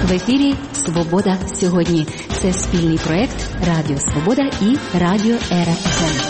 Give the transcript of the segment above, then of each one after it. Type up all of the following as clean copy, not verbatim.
В ефірі «Свобода сьогодні». Це спільний проєкт Радіо Свобода і Радіо РФМ.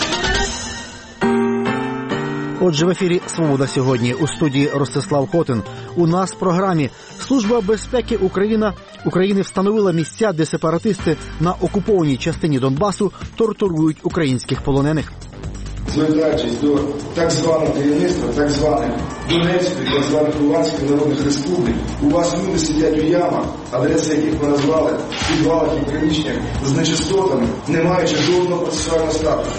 Отже, в ефірі «Свобода сьогодні». У студії Ростислав Хотин. У нас в програмі Служба безпеки України встановила місця, де сепаратисти на окупованій частині Донбасу тортурують українських полонених. Звертаючись до так званого керівництва, так званих Донецької, так званих Луганських народних республік, у вас люди сидять у ямах, адреси яких ви назвали, в підвалах і приміщеннях з нечистотами, не маючи жодного процесуального статусу.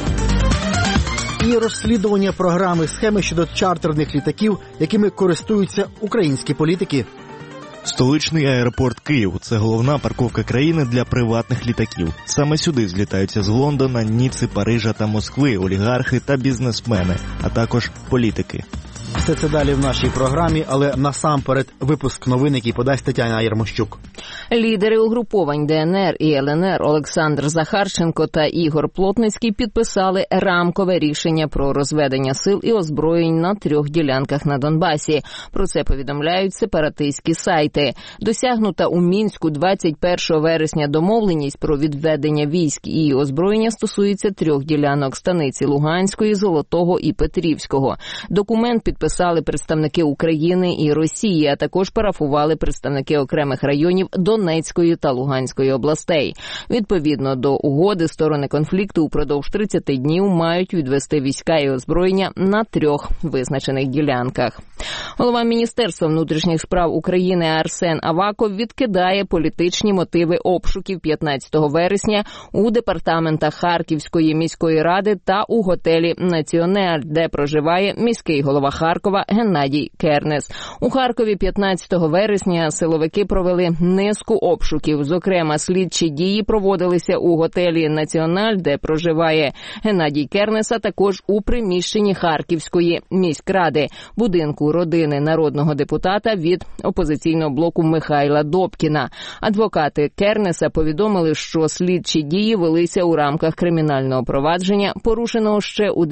І розслідування програми схеми щодо чартерних літаків, якими користуються українські політики. Столичний аеропорт Київ – це головна парковка країни для приватних літаків. Саме сюди злітаються з Лондона, Ніцци, Парижа та Москви олігархи та бізнесмени, а також політики. Все це далі в нашій програмі, але насамперед випуск новин, який подасть Тетяна Ярмощук. Лідери угруповань ДНР і ЛНР Олександр Захарченко та Ігор Плотницький підписали рамкове рішення про розведення сил і озброєнь на 3 ділянках на Донбасі. Про це повідомляють сепаратистські сайти. Досягнута у Мінську 21 вересня домовленість про відведення військ і озброєння стосується 3 ділянок – Станиці Луганської, Золотого і Петрівського. Документ підписали представники України і Росії, а також парафували представники окремих районів Донецької та Луганської областей. Відповідно до угоди, сторони конфлікту упродовж 30 днів мають відвести війська і озброєння на 3 визначених ділянках. Голова Міністерства внутрішніх справ України Арсен Аваков відкидає політичні мотиви обшуків 15 вересня у департаментах Харківської міської ради та у готелі «Націонер», де проживає міський голова Харкова Геннадій Кернес. У Харкові 15 вересня силовики провели низку обшуків. Зокрема, слідчі дії проводилися у готелі «Національ», де проживає Геннадій Кернес, а також у приміщенні Харківської міськради, будинку родини народного депутата від опозиційного блоку Михайла Добкіна. Адвокати Кернеса повідомили, що слідчі дії велися у рамках кримінального провадження, порушеного ще у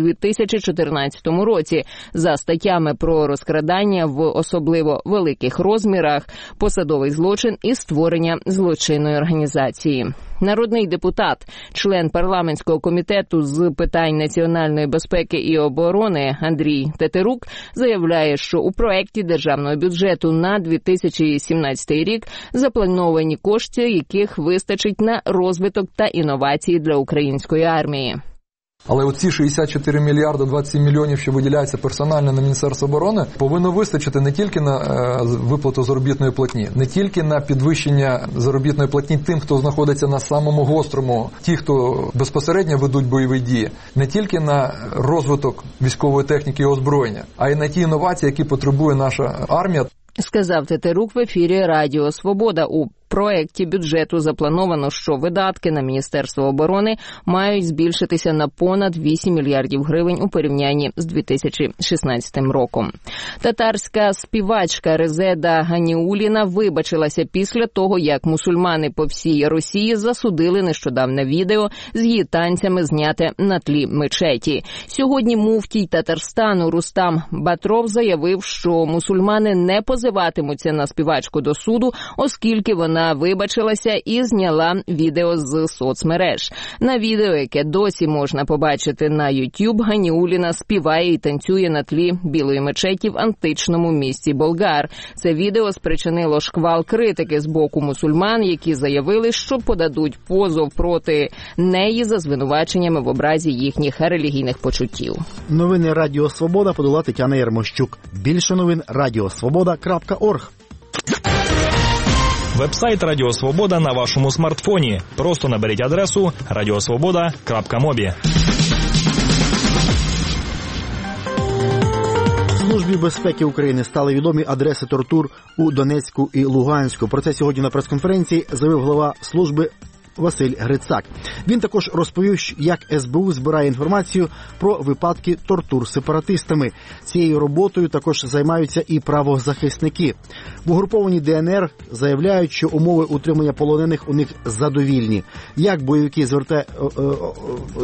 2014 році за статтями про розкрадання в особливо великих розмірах, посадовий злочин і створення злочинної організації. Народний депутат, член парламентського комітету з питань національної безпеки і оборони Андрій Тетерук заявляє, що у проекті державного бюджету на 2017 рік заплановані кошти, яких вистачить на розвиток та інновації для української армії. Але оці 64 мільярди 27 мільйонів, що виділяються персонально на Міністерство оборони, повинно вистачити не тільки на виплату заробітної платні, не тільки на підвищення заробітної платні тим, хто знаходиться на самому гострому, ті, хто безпосередньо ведуть бойові дії, не тільки на розвиток військової техніки і озброєння, а й на ті інновації, які потребує наша армія. Сказав Тетерук в ефірі Радіо Свобода. У проекті бюджету заплановано, що видатки на Міністерство оборони мають збільшитися на понад 8 мільярдів гривень у порівнянні з 2016 роком. Татарська співачка Резеда Ганіуліна вибачилася після того, як мусульмани по всій Росії засудили нещодавне відео з її танцями, зняте на тлі мечеті. Сьогодні муфтій Татарстану Рустам Батров заявив, що мусульмани не позиватимуться на співачку до суду, оскільки вона вибачилася і зняла відео з соцмереж. На відео, яке досі можна побачити на YouTube, Ганіуліна співає і танцює на тлі білої мечеті в античному місті Болгар. Це відео спричинило шквал критики з боку мусульман, які заявили, що подадуть позов проти неї за звинуваченнями в образі їхніх релігійних почуттів. Новини Радіо Свобода подала Тетяна Ярмощук. Більше новин radiosvoboda.org. Вебсайт Радіо Свобода на вашому смартфоні. Просто наберіть адресу radiosvoboda.mobi. Службі безпеки України стали відомі адреси тортур у Донецьку і Луганську. Про це сьогодні на прес-конференції заявив глава служби Василь Грицак. Він також розповів, як СБУ збирає інформацію про випадки тортур сепаратистами. Цією роботою також займаються і правозахисники. В угрупованій ДНР заявляють, що умови утримання полонених у них задовільні. Як бойовики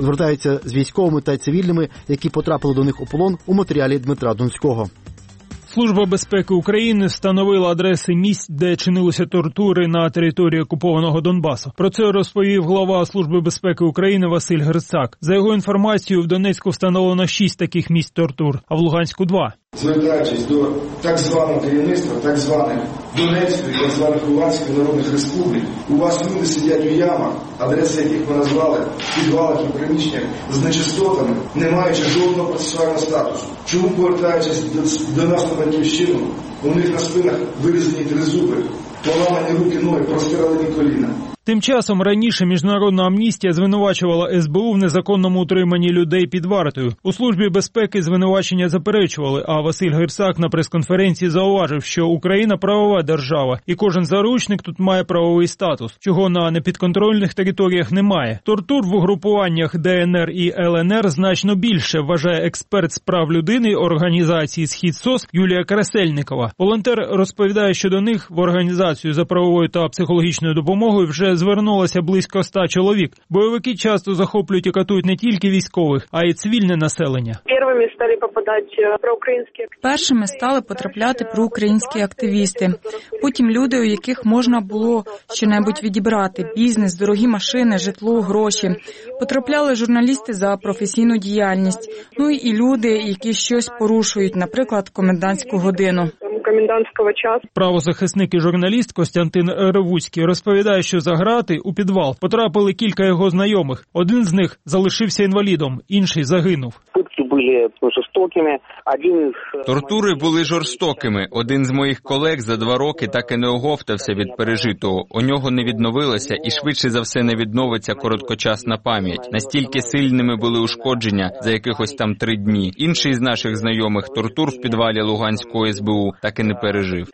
звертаються з військовими та цивільними, які потрапили до них у полон, у матеріалі Дмитра Донського. Служба безпеки України встановила адреси місць, де чинилися тортури на території окупованого Донбасу. Про це розповів глава Служби безпеки України Василь Грицак. За його інформацією, в Донецьку встановлено 6 таких місць тортур, а в Луганську – 2. Звертаючись до так званого керівництва, так званих Донецької, так званих Луганської народних республік, у вас люди сидять у ямах, адреси яких ми назвали, в підвалах і приміщеннях з нечистотами, не маючи жодного процесуального статусу. Чому, повертаючись до нас на батьківщину, у них на спинах вирізані тризуби, поламані руки, ноги, прострелені коліна? Тим часом раніше Міжнародна амністія звинувачувала СБУ в незаконному утриманні людей під вартою. У Службі безпеки звинувачення заперечували, а Василь Грицак на прес-конференції зауважив, що Україна правова держава, і кожен заручник тут має правовий статус, чого на непідконтрольних територіях немає. Тортур в угрупуваннях ДНР і ЛНР значно більше, вважає експерт з прав людини організації «Схід-СОС» Юлія Красельникова. Волонтер розповідає, що до них в організацію за правовою та психологічною допомогою вже звернулося близько 100 чоловік. Бойовики часто захоплюють і катують не тільки військових, а й цивільне населення. Першими стали потрапляти проукраїнські активісти. Потім люди, у яких можна було щонебудь відібрати – бізнес, дорогі машини, житло, гроші. Потрапляли журналісти за професійну діяльність. Ну і люди, які щось порушують, наприклад, комендантську годину. Правозахисник і журналіст Костянтин Ревуцький розповідає, що за грати у підвал потрапили кілька його знайомих. Один з них залишився інвалідом, інший загинув. Тортури були жорстокими. Один з моїх колег за 2 роки так і не оговтався від пережитого. У нього не відновилася і швидше за все не відновиться короткочасна пам'ять. Настільки сильними були ушкодження за якихось там 3 дні. Інший з наших знайомих тортур в підвалі Луганського СБУ так і не пережив.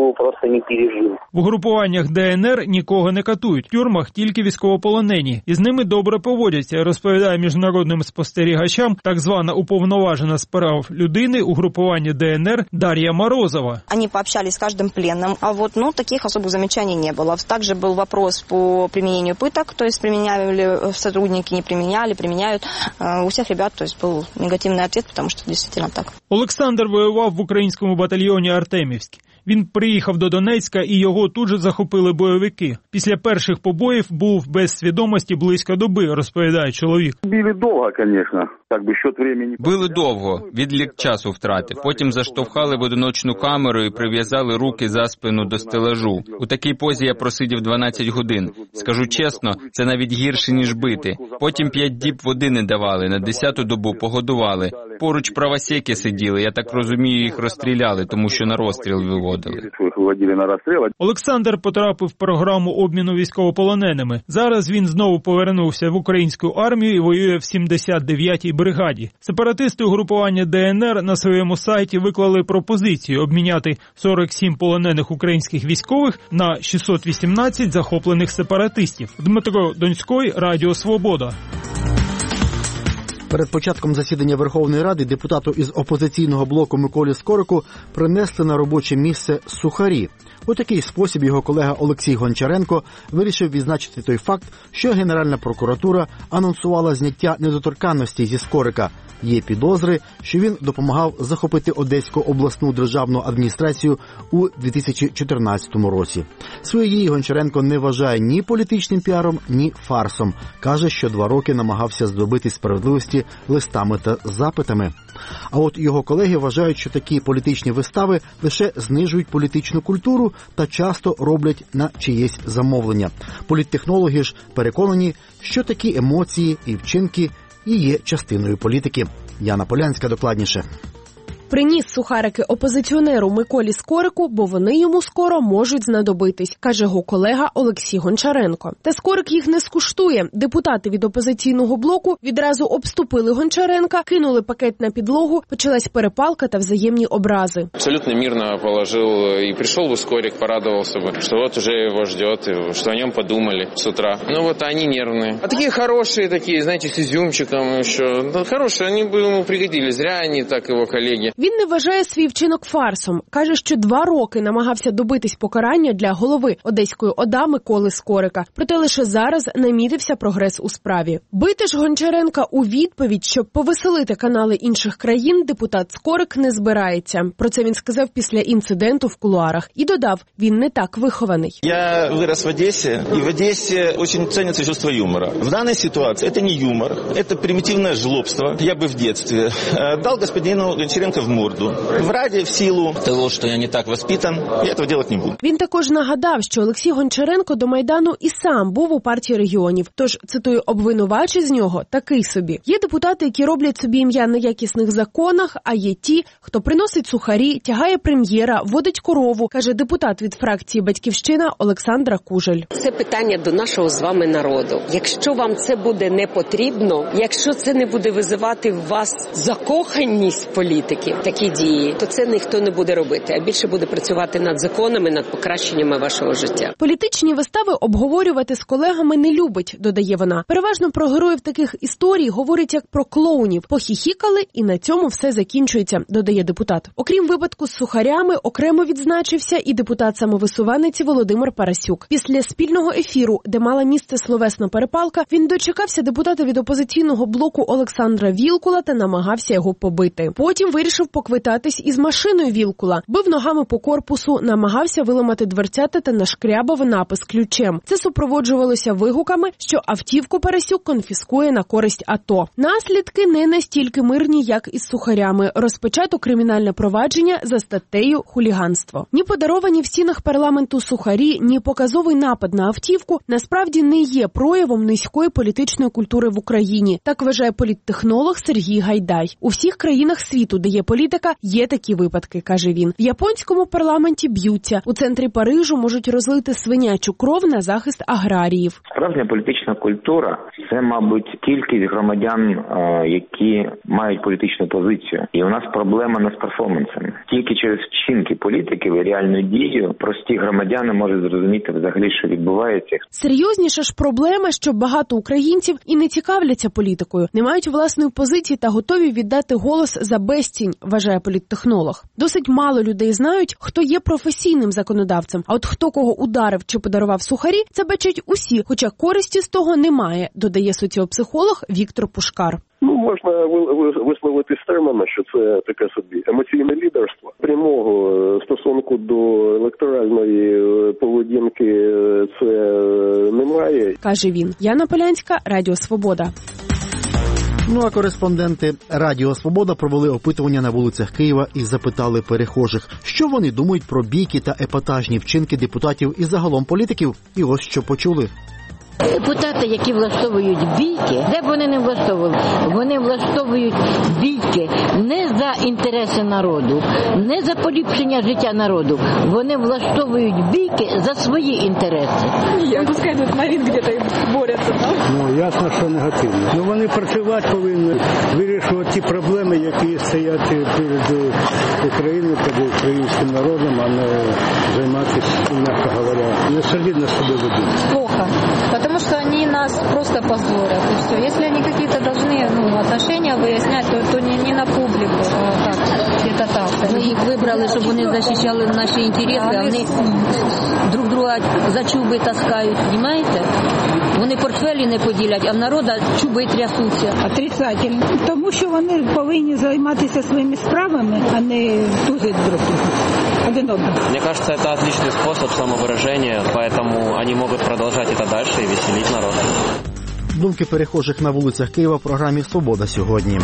В угрупуваннях ДНР нікого не катують, в тюрмах тільки військовополонені. І з ними добре поводяться, розповідає міжнародним спостерігачам так звана уповноважена з прав людини угрупування ДНР Дар'я Морозова. Они пообщались с каждым пленным, а вот таких особых замечаний не было. Также был вопрос по применению пыток, то есть применяли сотрудники, не применяли, применяют. У всех ребят, то есть был негативный ответ, потому что действительно так. Олександр воював в українському батальйоні «Артемівськ». Він приїхав до Донецька і його тут же захопили бойовики. Після перших побоїв був без свідомості близько доби, розповідає чоловік. Били довго, звісно. Били довго, відлік часу втратив. Потім заштовхали в одиночну камеру і прив'язали руки за спину до стелажу. У такій позі я просидів 12 годин. Скажу чесно, це навіть гірше, ніж бити. Потім 5 діб води не давали, на 10-ту добу погодували. Поруч правосеки сиділи, я так розумію, їх розстріляли, тому що на розстріл виводили. Олександр потрапив в програму обміну військовополоненими. Зараз він знову повернувся в українську армію і воює в 79-й бригаді. Сепаратисти угрупування ДНР на своєму сайті виклали пропозицію обміняти 47 полонених українських військових на 618 захоплених сепаратистів. Дмитро Донський, Радіо Свобода. Перед початком засідання Верховної Ради депутату із опозиційного блоку Миколі Скорику принесли на робоче місце сухарі. У такий спосіб його колега Олексій Гончаренко вирішив відзначити той факт, що Генеральна прокуратура анонсувала зняття недоторканності зі Скорика. Є підозри, що він допомагав захопити Одеську обласну державну адміністрацію у 2014 році. Свої дії Гончаренко не вважає ні політичним піаром, ні фарсом. Каже, що 2 роки намагався здобити справедливості листами та запитами. А от його колеги вважають, що такі політичні вистави лише знижують політичну культуру та часто роблять на чиєсь замовлення. Політтехнологи ж переконані, що такі емоції і вчинки і є частиною політики. Яна Полянська докладніше. Приніс сухарики опозиціонеру Миколі Скорику, бо вони йому скоро можуть знадобитись, каже його колега Олексій Гончаренко. Та Скорик їх не скуштує. Депутати від опозиційного блоку відразу обступили Гончаренка, кинули пакет на підлогу, почалась перепалка та взаємні образи. Абсолютно мирно положив і прийшов би Скорик, порадувався би, що от уже його ждет, що о ньому подумали з утра. Ну вот они нервные. А такие хорошие, такие, знаете, с изюмчиком еще. Хорошие, они бы ему пригодились. Зря они так, его коллеги. Він не вважає свій вчинок фарсом. Каже, що 2 роки намагався добитись покарання для голови Одеської ОДА Миколи Скорика. Проте лише зараз намітився прогрес у справі. Бити ж Гончаренка у відповідь, щоб повеселити канали інших країн, депутат Скорик не збирається. Про це він сказав після інциденту в кулуарах. І додав, він не так вихований. Я вырос в Одессе, и в Одессе очень ценится чувство юмора. В данной ситуации это не юмор, это примитивное жлобство. Я бы в детстве дал господину Гончаренко в морду. Ради, в силу того, что я не так воспитан, я этого делать не буду. Він також нагадав, що Олексій Гончаренко до Майдану і сам був у партії регіонів. Тож, цитую, обвинувачець з нього такий собі. Є депутати, які роблять собі ім'я на якісних законах, а є ті, хто приносить сухарі, тягає прем'єра, водить корову, каже депутат від фракції «Батьківщина» Олександра Кужель. Це питання до нашого з вами народу. Якщо вам це буде не потрібно, якщо це не буде визивати в вас закоханість політики, такі дії, то це ніхто не буде робити, а більше буде працювати над законами, над покращеннями вашого життя. Політичні вистави обговорювати з колегами не любить, додає вона. Переважно про героїв таких історій говорить як про клоунів. Похіхікали і на цьому все закінчується, додає депутат. Окрім випадку з сухарями, окремо відзначився і депутат-самовисуванець Володимир Парасюк. Після спільного ефіру, де мала місце словесна перепалка, він дочекався депутата від опозиційного блоку Олександра Вілкула та намагався його побити. Потім вирішив поквитатись із машиною Вілкула, бив ногами по корпусу, намагався виламати дверцята та нашкрябав напис ключем. Це супроводжувалося вигуками, що автівку Парасюк конфіскує на користь АТО. Наслідки не настільки мирні, як із сухарями. Розпочато кримінальне провадження за статтею «Хуліганство». Ні подаровані в стінах парламенту сухарі, ні показовий напад на автівку насправді не є проявом низької політичної культури в Україні. Так вважає політтехнолог Сергій Гайдай. У всіх країнах світу, де є політика, є такі випадки, каже він. В японському парламенті б'ються. У центрі Парижу можуть розлити свинячу кров на захист аграріїв. Справжня політична культура – це, мабуть, кількість громадян, які мають політичну позицію. І у нас проблема не з перформансами. Тільки через вчинки політиків і реальну дію прості громадяни можуть зрозуміти взагалі, що відбувається. Серйозніша ж проблема, що багато українців і не цікавляться політикою, не мають власної позиції та готові віддати голос за безцінь, вважає політтехнолог. Досить мало людей знають, хто є професійним законодавцем, а от хто кого ударив чи подарував сухарі, це бачать усі, хоча користі з того немає, додає соціопсихолог Віктор Пушкар. Можна висловити з терміна, що це таке собі емоційне лідерство. Прямого стосунку до електоральної поведінки це немає. Каже він. Яна Полянська, Радіо Свобода. Ну а кореспонденти Радіо Свобода провели опитування на вулицях Києва і запитали перехожих, що вони думають про бійки та епатажні вчинки депутатів і загалом політиків. І ось що почули. Депутати, які влаштовують бійки, де б вони не влаштовували, вони влаштовують бійки не за інтереси народу, не за поліпшення життя народу. Вони влаштовують бійки за свої інтереси. Я пускай тут Марин где-то борються, так? Ну, ясно, що негативно. Ну, вони працювати повинні, вирішувати ті проблеми, які стоять перед Україною, перед українським народом, а не займатися, м'яко говоря, не солідно себе ведуть. Плохо. Потому что они нас просто позорят, и все. Если они какие-то должны отношения выяснять, то не на публику, а так, где-то так. Ми їх вибрали, щоб вони захищали наші інтереси, а вони друг друга за чуби таскають, розумієте? Вони портфелі не поділять, а в народу чуби трясуться. Отрицательно. Тому що вони повинні займатися своїми справами, а не тузити друг друга. Мне кажется, это отличный способ самовыражения, поэтому они могут продолжать это дальше и веселить народ. Думки перехожих на вулицях Києва в програмі «Свобода сьогодні».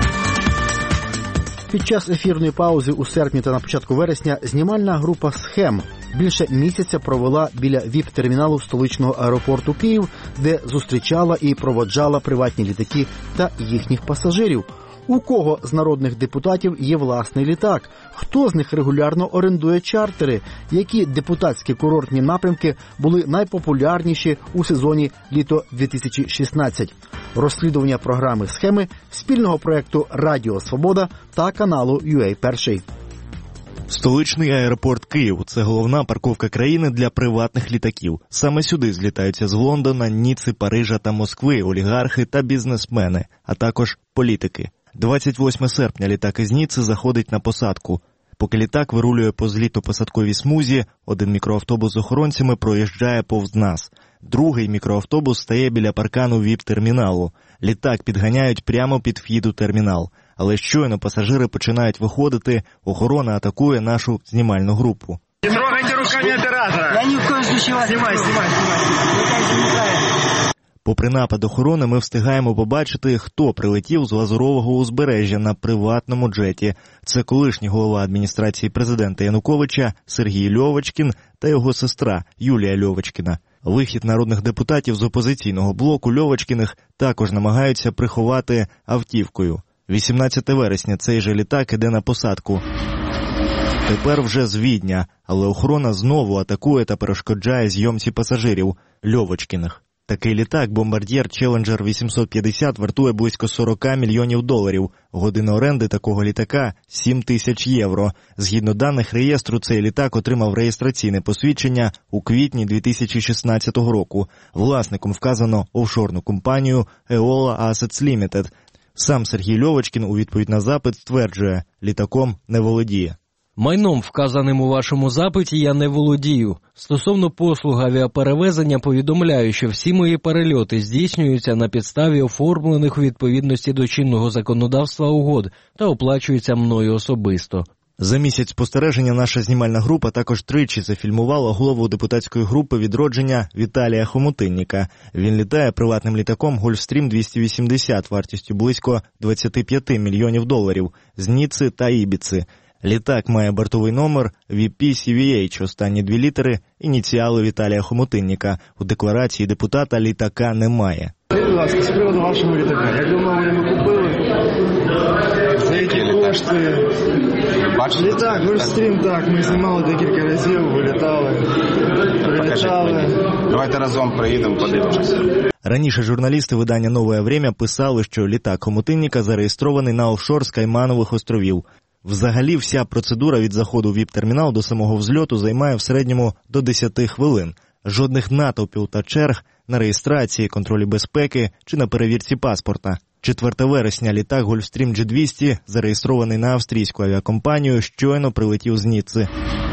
Під час ефірної паузи у серпні та на початку вересня знімальна група «Схем» більше місяця провела біля ВІП-терміналу столичного аеропорту Київ, де зустрічала і проводжала приватні літаки та їхніх пасажирів. У кого з народних депутатів є власний літак? Хто з них регулярно орендує чартери? Які депутатські курортні напрямки були найпопулярніші у сезоні літо 2016? Розслідування програми «Схеми» спільного проєкту «Радіо Свобода» та каналу UA Перший. Столичний аеропорт Київ – це головна парковка країни для приватних літаків. Саме сюди злітаються з Лондона, Ніцци, Парижа та Москви олігархи та бізнесмени, а також політики. 28 серпня літак із Ніцци заходить на посадку. Поки літак вирулює по злітно-посадковій смузі, один мікроавтобус з охоронцями проїжджає повз нас. Другий мікроавтобус стає біля паркану ВІП-терміналу. Літак підганяють прямо під вхід у термінал. Але щойно пасажири починають виходити, охорона атакує нашу знімальну групу. Не трогайте руками оператора! Я ни в коем случае снимай. Попри напад охорони, ми встигаємо побачити, хто прилетів з Лазурового узбережжя на приватному джеті. Це колишній голова адміністрації президента Януковича Сергій Льовочкін та його сестра Юлія Льовочкіна. Вихід народних депутатів з опозиційного блоку Льовочкіних також намагаються приховати автівкою. 18 вересня цей же літак іде на посадку. Тепер вже з Відня, але охорона знову атакує та перешкоджає зйомці пасажирів Льовочкіних. Такий літак, бомбардір Challenger 850, вартує близько $40 мільйонів. Година оренди такого літака – 7 тисяч євро. Згідно даних реєстру, цей літак отримав реєстраційне посвідчення у квітні 2016 року. Власником вказано офшорну компанію Eola Assets Limited. Сам Сергій Льовочкін у відповідь на запит стверджує – літаком не володіє. Майном, вказаним у вашому запиті, я не володію. Стосовно послуг авіаперевезення повідомляю, що всі мої перельоти здійснюються на підставі оформлених у відповідності до чинного законодавства угод та оплачуються мною особисто. За місяць спостереження наша знімальна група також тричі зафільмувала голову депутатської групи «Відродження» Віталія Хомутинніка. Він літає приватним літаком Gulfstream 280 вартістю близько $25 мільйонів з Ніцци та Ібіци. Літак має бортовий номер VP-CVH, останні 2 літери, ініціали Віталія Хомутинніка. У декларації депутата літака немає. Будь ласка, з приводу вашого літака. Як давно ви його купили? За які кошти? Літак, Gulfstream, так, ми знімали декілька разів, вилітали, прилітали. Давайте разом приїдемо, подивимося. Раніше журналісти видання «Нове время» писали, що літак Хомутинніка зареєстрований на офшор з Кайманових островів. Взагалі, вся процедура від заходу в ВІП-термінал до самого взльоту займає в середньому до 10 хвилин. Жодних натовпів та черг на реєстрації, контролі безпеки чи на перевірці паспорта. 4 вересня літак Gulfstream G200, зареєстрований на австрійську авіакомпанію, щойно прилетів з Ніцци.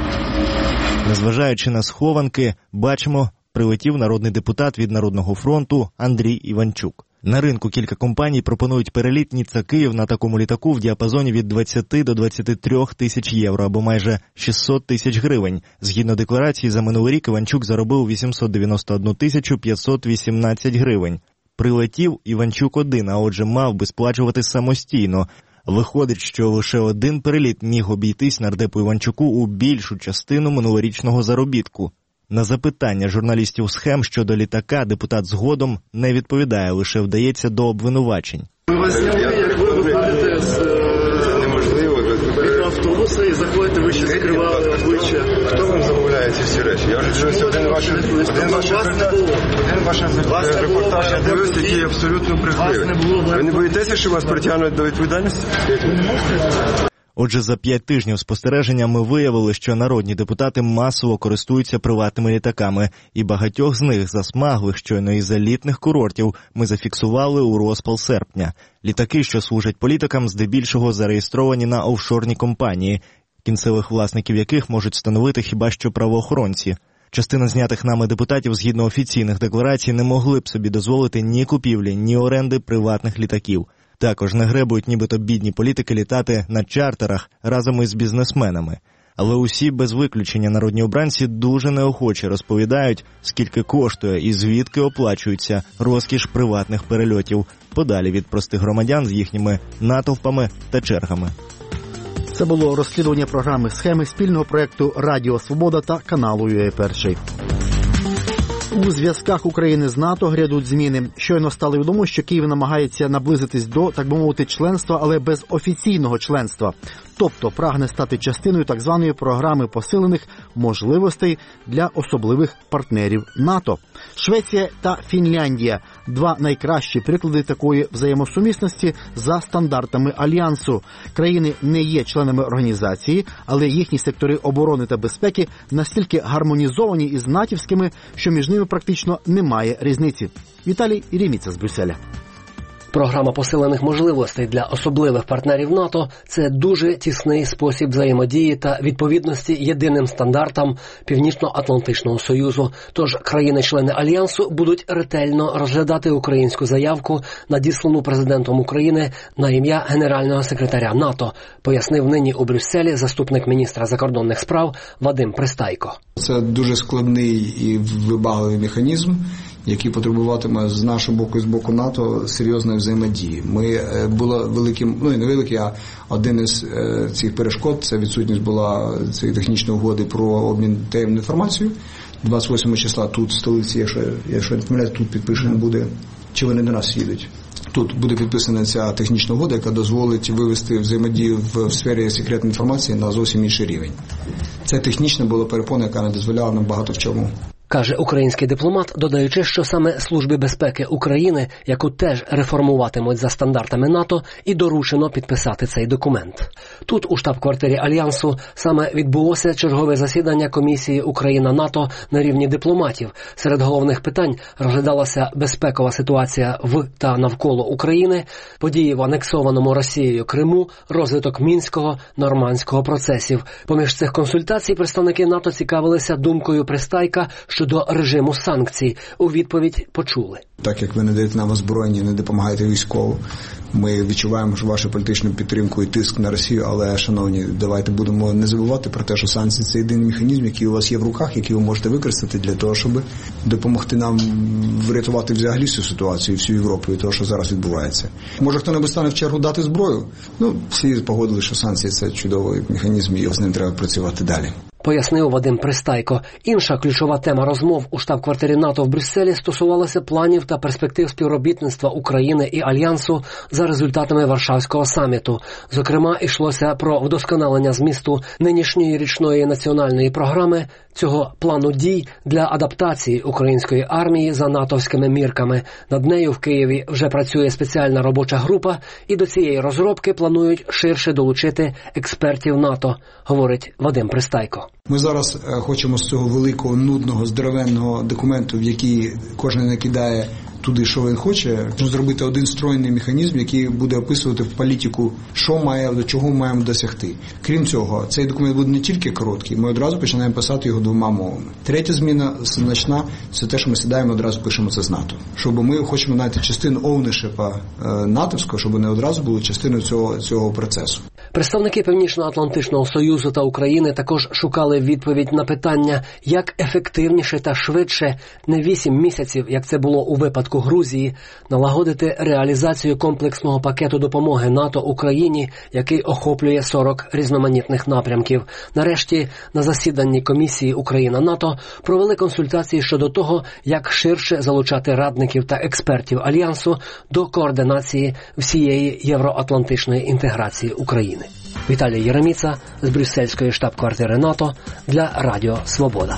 Незважаючи на схованки, бачимо, прилетів народний депутат від Народного фронту Андрій Іванчук. На ринку кілька компаній пропонують переліт Ніцца-Київ на такому літаку в діапазоні від 20 до 23 тисяч євро або майже 600 тисяч гривень. Згідно декларації, за минулий рік Іванчук заробив 891 тисячу 518 гривень. Прилетів Іванчук один, а отже мав би сплачувати самостійно. Виходить, що лише один переліт міг обійтись нардепу Іванчуку у більшу частину минулорічного заробітку. На запитання журналістів схем щодо літака депутат згодом не відповідає, лише вдається до обвинувачень. Ми вас зняли, як ви виходите з мікроавтобуса і заходите, ви ще закривали обличчя. Хто вам замовляє ці всі речі? Я вже дивився один ваш репортаж, я дивився, який абсолютно брехливий. Ви не боїтеся, що вас притягнуть до відповідальності? Отже, за 5 тижнів спостереження ми виявили, що народні депутати масово користуються приватними літаками, і багатьох з них, засмаглих щойно із елітних курортів, ми зафіксували у розпал серпня. Літаки, що служать політикам, здебільшого зареєстровані на офшорні компанії, кінцевих власників яких можуть становити хіба що правоохоронці. Частина знятих нами депутатів, згідно офіційних декларацій, не могли б собі дозволити ні купівлі, ні оренди приватних літаків. Також не гребують нібито бідні політики літати на чартерах разом із бізнесменами. Але усі без виключення народні обранці дуже неохоче розповідають, скільки коштує і звідки оплачується розкіш приватних перельотів, подалі від простих громадян з їхніми натовпами та чергами. Це було розслідування програми «Схеми» спільного проєкту «Радіо Свобода» та каналу UA1. У зв'язках України з НАТО грядуть зміни. Щойно стало відомо, що Київ намагається наблизитись до, так би мовити, членства, але без офіційного членства. Тобто прагне стати частиною так званої програми посилених можливостей для особливих партнерів НАТО. Швеція та Фінляндія – 2 найкращі приклади такої взаємосумісності за стандартами Альянсу. Країни не є членами організації, але їхні сектори оборони та безпеки настільки гармонізовані із натівськими, що між ними практично немає різниці. Віталій Єреміца з Брюсселя. Програма посилених можливостей для особливих партнерів НАТО – це дуже тісний спосіб взаємодії та відповідності єдиним стандартам Північно-Атлантичного Союзу. Тож країни-члени Альянсу будуть ретельно розглядати українську заявку, надіслану президентом України на ім'я генерального секретаря НАТО, пояснив нині у Брюсселі заступник міністра закордонних справ Вадим Пристайко. Це дуже складний і вибагливий механізм, який потребуватиме з нашого боку і з боку НАТО серйозної взаємодії. Ми було великим, ну і не великий, а один із цих перешкод, це відсутність була цієї технічної угоди про обмін таємною інформацією. 28 числа тут в столиці, якщо не помиляюсь, тут підписано буде, чи вони до нас їдуть. Тут буде підписана ця технічна угода, яка дозволить вивести взаємодію в сфері секретної інформації на зовсім інший рівень. Це технічна була перепона, яка не дозволяла нам багато в чому. Каже український дипломат, додаючи, що саме Службі безпеки України, яку теж реформуватимуть за стандартами НАТО, і доручено підписати цей документ. Тут, у штаб-квартирі Альянсу, саме відбулося чергове засідання комісії Україна-НАТО на рівні дипломатів. Серед головних питань розглядалася безпекова ситуація в та навколо України, події в анексованому Росією Криму, розвиток Мінського, Нормандського процесів. Поміж цих консультацій представники НАТО цікавилися думкою Пристайка щодо режиму санкцій. У відповідь почули. Так як ви не даєте нам озброєння, не допомагаєте військово, ми відчуваємо вашу політичну підтримку і тиск на Росію, але, шановні, давайте будемо не забувати про те, що санкції – це єдиний механізм, який у вас є в руках, який ви можете використати для того, щоб допомогти нам врятувати взагалі всю ситуацію, всю Європу і того, що зараз відбувається. Може, хто-небудь стане в чергу дати зброю? Всі погодили, що санкції – це чудовий механізм, і з ним треба працювати далі. Пояснив Вадим Пристайко. Інша ключова тема розмов у штаб-квартирі НАТО в Брюсселі стосувалася планів та перспектив співробітництва України і Альянсу за результатами Варшавського саміту. Зокрема, йшлося про вдосконалення змісту нинішньої річної національної програми, цього плану дій для адаптації української армії за натовськими мірками. Над нею в Києві вже працює спеціальна робоча група, і до цієї розробки планують ширше долучити експертів НАТО, говорить Вадим Пристайко. Ми зараз хочемо з цього великого, нудного, здоровенного документу, в який кожен накидає туди, що він хоче, зробити один стройний механізм, який буде описувати в політику, що має, до чого маємо досягти. Крім цього, цей документ буде не тільки короткий, ми одразу починаємо писати його двома мовами. Третя зміна значна – це те, що ми сідаємо, одразу пишемо це з НАТО. Щоб ми хочемо знайти частину оунершипа натовського, щоб вони одразу були частиною цього процесу. Представники Північно-Атлантичного Союзу та України також шукали відповідь на питання, як ефективніше та швидше, не 8 місяців, як це було у випадку Грузії, налагодити реалізацію комплексного пакету допомоги НАТО Україні, який охоплює 40 різноманітних напрямків. Нарешті, на засіданні комісії Україна-НАТО провели консультації щодо того, як ширше залучати радників та експертів Альянсу до координації всієї євроатлантичної інтеграції України. Віталій Єреміца з брюссельської штаб-квартири НАТО для Радіо Свобода.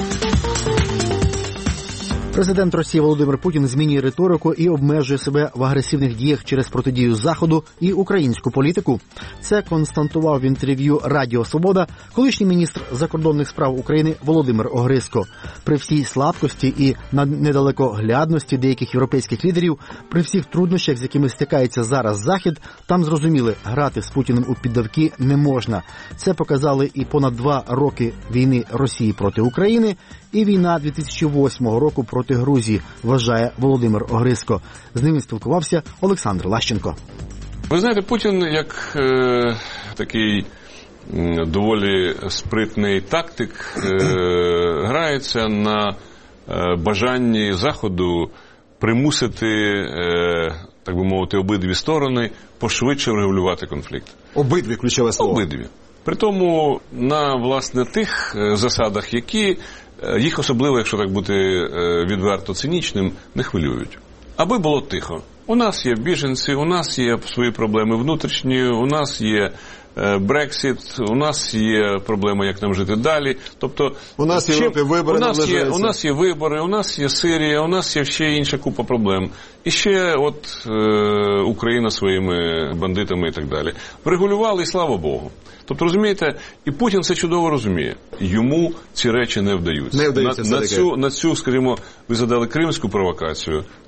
Президент Росії Володимир Путін змінює риторику і обмежує себе в агресивних діях через протидію Заходу і українську політику. Це констатував в інтерв'ю Радіо Свобода колишній міністр закордонних справ України Володимир Огризко. При всій слабкості і недалекоглядності деяких європейських лідерів, при всіх труднощах, з якими стикається зараз Захід, там зрозуміли, грати з Путіним у піддавки не можна. Це показали і понад 2 роки війни Росії проти України, і війна 2008 року проти Грузії, вважає Володимир Огризко. З ним спілкувався Олександр Лащенко. Ви знаєте, Путін як такий доволі спритний тактик грається на бажанні Заходу примусити, так би мовити, обидві сторони пошвидше врегулювати конфлікт. Обидві, ключове слово. Обидві. Притому на, власне, тих засадах, які їх особливо, якщо так бути відверто цинічним, не хвилюють. Аби було тихо. У нас є біженці, у нас є свої проблеми внутрішні, у нас є Брексит, у нас є проблема, як нам жити далі. Тобто, у нас є вибори, у нас є вибори, у нас є Сирія, у нас є ще інша купа проблем. І ще Україна своїми бандитами і так далі. Врегулювали, і слава Богу. Тобто, розумієте, і Путін це чудово розуміє. Йому ці речі не вдаються. Не вдаються на цю, скажімо, ви задали кримську провокацію.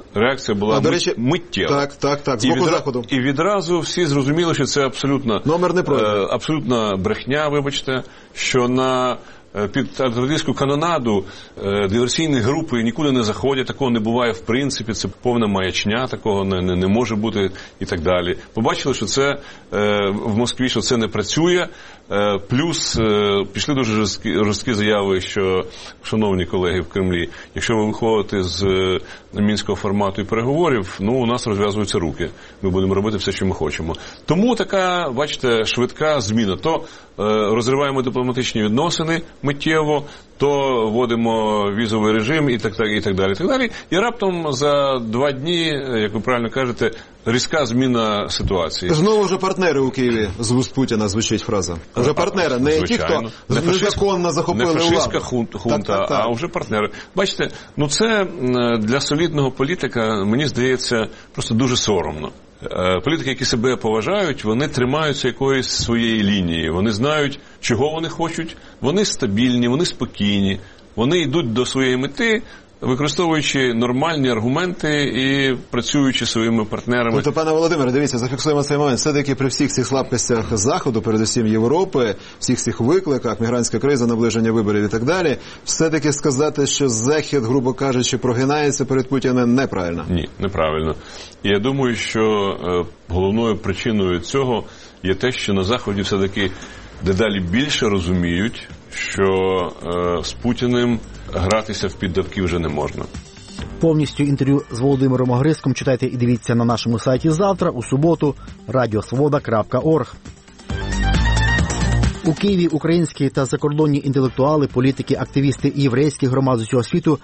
реакція була миттєва. Так, з боку Заходу. І відразу всі зрозуміли, що це абсолютна брехня, вибачте, що під артилерійську канонаду диверсійні групи нікуди не заходять, такого не буває в принципі, це повна маячня, такого не може бути і так далі. Побачили, що це в Москві, що це не працює, плюс пішли дуже жорсткі заяви, що, шановні колеги в Кремлі, якщо ви виходите з мінського формату і переговорів, у нас розв'язуються руки, ми будемо робити все, що ми хочемо. Тому така, бачите, швидка зміна. То розриваємо дипломатичні відносини миттєво, то вводимо візовий режим і так далі. І раптом за 2 дні, як ви правильно кажете, різка зміна ситуації. Знову вже партнери у Києві з вуст Путіна звучить фраза. Вже партнери, не ті, хто незаконно захопили владу. Не фашистська хунта, а вже партнери. Бачите, це для солідного політика, мені здається, просто дуже соромно. Політики, які себе поважають, вони тримаються якоїсь своєї лінії. Вони знають, чого вони хочуть, вони стабільні, вони спокійні, вони йдуть до своєї мети, використовуючи нормальні аргументи і працюючи своїми партнерами. Тобто, пане Володимире, дивіться, зафіксуємо цей момент. Все-таки при всіх цих слабкостях Заходу, передусім Європи, всіх цих викликах, мігрантська криза, наближення виборів і так далі, все-таки сказати, що Захід, грубо кажучи, прогинається перед Путіним, неправильно? Ні, неправильно. І я думаю, що головною причиною цього є те, що на Заході все-таки дедалі більше розуміють, що з Путіним гратися в піддавки вже не можна. Повністю інтерв'ю з Володимиром Огризком читайте і дивіться на нашому сайті завтра, у суботу, radiosvoboda.org. У Києві українські та закордонні інтелектуали, політики, активісти і єврейські громади з усього світу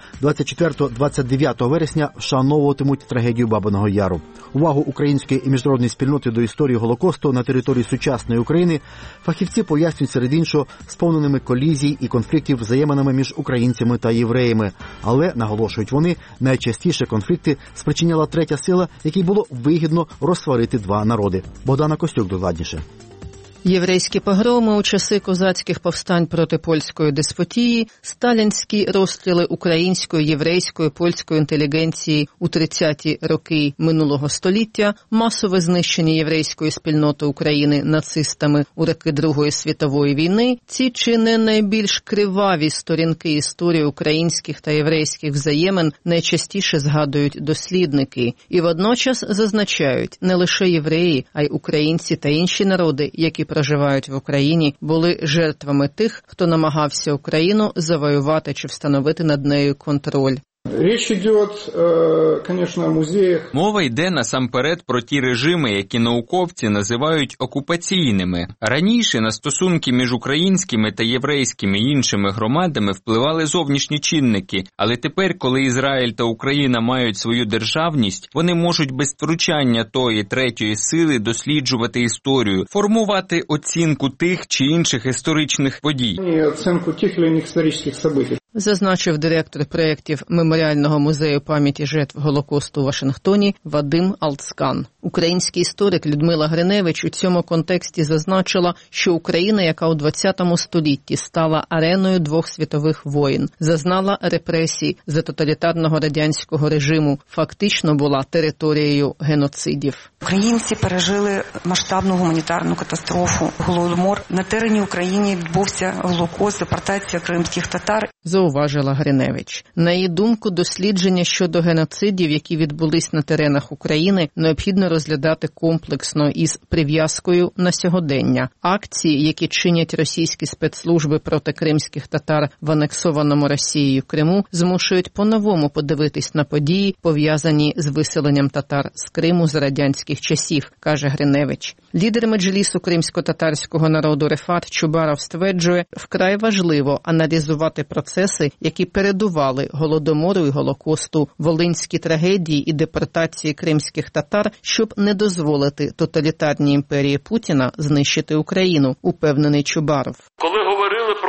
24-29 вересня вшановуватимуть трагедію Бабиного Яру. Увагу української і міжнародної спільноти до історії Голокосту на території сучасної України фахівці пояснюють серед іншого сповненими колізій і конфліктів взаєминами між українцями та євреями. Але, наголошують вони, найчастіше конфлікти спричиняла третя сила, якій було вигідно розсварити 2 народи. Богдана Костюк докладніше. Єврейські погроми у часи козацьких повстань проти польської деспотії, сталінські розстріли української, єврейської, польської інтелігенції у 30-ті роки минулого століття, масове знищення єврейської спільноти України нацистами у роки Другої світової війни – ці чи не найбільш криваві сторінки історії українських та єврейських взаємин найчастіше згадують дослідники. І водночас зазначають, не лише євреї, а й українці та інші народи, які проживають в Україні, були жертвами тих, хто намагався Україну завоювати чи встановити над нею контроль. Річ йде, звісно, о музеях. Мова йде насамперед про ті режими, які науковці називають окупаційними. Раніше на стосунки між українськими та єврейськими і іншими громадами впливали зовнішні чинники, але тепер, коли Ізраїль та Україна мають свою державність, вони можуть без втручання тої третьої сили досліджувати історію, формувати оцінку тих чи інших історичних подій. Оцінку тих чи інших історичних событий. Зазначив директор проєктів Меморіального музею пам'яті жертв Голокосту у Вашингтоні Вадим Алцкан. Український історик Людмила Гриневич у цьому контексті зазначила, що Україна, яка у 20 столітті стала ареною 2 світових воєн, зазнала репресій за тоталітарного радянського режиму, фактично була територією геноцидів. Українці пережили масштабну гуманітарну катастрофу, голодомор. На терені України відбувся Голокост, депортація кримських татар. Зауважила Гриневич. На її думку, дослідження щодо геноцидів, які відбулись на теренах України, необхідно розглядати комплексно із прив'язкою на сьогодення. Акції, які чинять російські спецслужби проти кримських татар в анексованому Росією Криму, змушують по-новому подивитись на події, пов'язані з виселенням татар з Криму з радянських часів, каже Гриневич. Лідер меджлісу кримсько-татарського народу Рефат Чубаров стверджує, вкрай важливо аналізувати процеси, які передували Голодомору і Голокосту, волинські трагедії і депортації кримських татар, щоб не дозволити тоталітарній імперії Путіна знищити Україну, упевнений Чубаров. Коли говорили про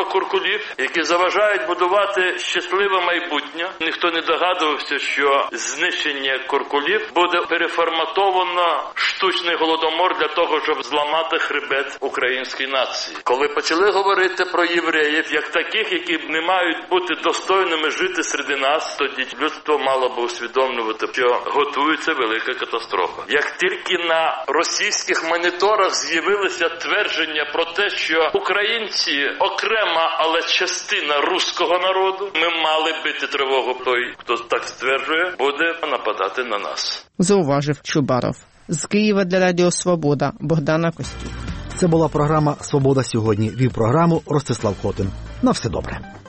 куркулів, які заважають будувати щасливе майбутнє. Ніхто не догадувався, що знищення куркулів буде переформатовано штучний голодомор для того, щоб зламати хребет української нації. Коли почали говорити про євреїв, як таких, які не мають бути достойними жити серед нас, тоді людство мало би усвідомлювати, що готується велика катастрофа. Як тільки на російських моніторах з'явилися твердження про те, що українці окрема, але частина руського народу, ми мали бити тривогу. Той, хто так стверджує, буде нападати на нас. Зауважив Чубаров. З Києва для Радіо Свобода Богдана Костюк. Це була програма «Свобода сьогодні». Вів програму Ростислав Хотин. На все добре.